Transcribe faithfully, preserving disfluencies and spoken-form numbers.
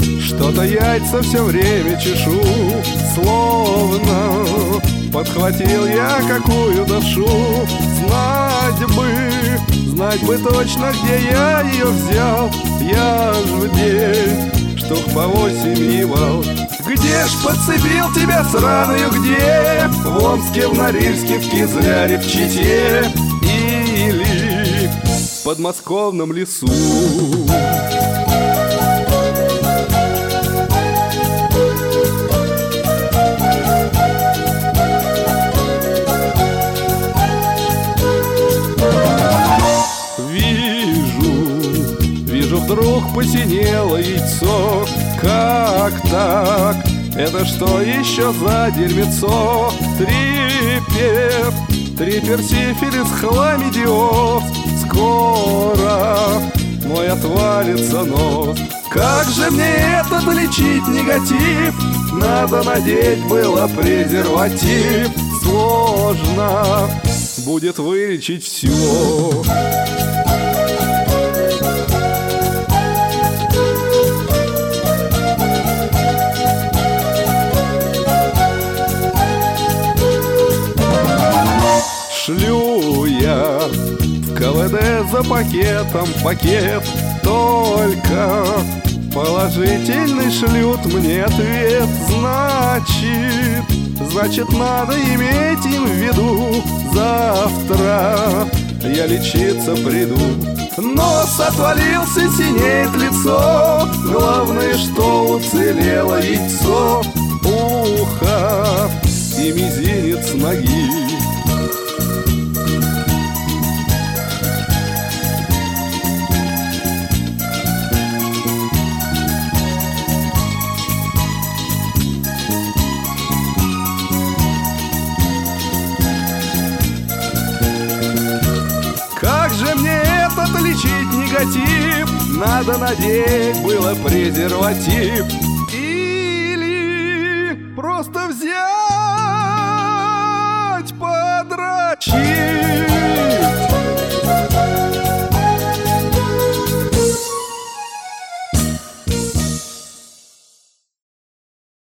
Что-то яйца все время чешу, словно подхватил я какую-то вшу. Знать бы, знать бы точно, где я ее взял. Я ж в день штук по восемь ебал. Где ж подцепил тебя сраную, где? В Омске, в Норильске, в Кизляре, в Чите или в подмосковном лесу. Вдруг посинело яйцо. Как так? Это что еще за дерьмецо? Трипер, трипер, сифилис, хламидиоз. Скоро мой отвалится нос. Как же мне этот лечить негатив? Надо надеть было презерватив. Сложно будет вылечить все. Шлю я в ка вэ дэ за пакетом пакет. Только положительный шлют мне ответ. Значит, значит надо иметь им в виду. Завтра я лечиться приду. Нос отвалился, синеет лицо. Главное, что уцелело яйцо. Ухо и мизинец ноги. Как же мне этот лечить негатив? Надо надеть было презерватив.